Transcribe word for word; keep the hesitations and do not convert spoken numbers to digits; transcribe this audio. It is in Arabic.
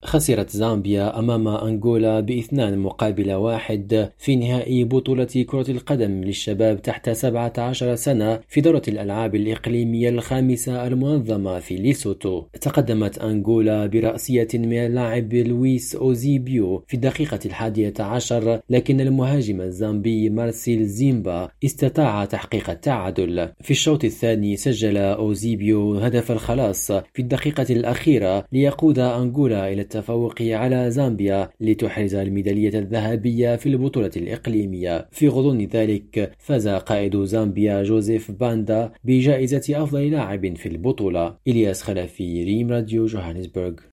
خسرت زامبيا أمام أنغولا باثنان مقابل واحد في نهائي بطولة كرة القدم للشباب تحت سبعة عشر سنة في دورة الألعاب الإقليمية الخامسة المنظمة في ليسوتو. تقدمت أنغولا برأسية من اللاعب لويس أوزيبيو في الدقيقة الحادية عشر، لكن المهاجم الزامبي مارسيل زيمبا استطاع تحقيق التعادل. في الشوط الثاني سجل أوزيبيو هدف الخلاص في الدقيقة الأخيرة ليقود أنغولا إلى التفوق على زامبيا لتحرز الميدالية الذهبية في البطولة الإقليمية. في غضون ذلك فاز قائد زامبيا جوزيف باندا بجائزة أفضل لاعب في البطولة. إلياس خلفي، ريم راديو، جوهانسبرغ.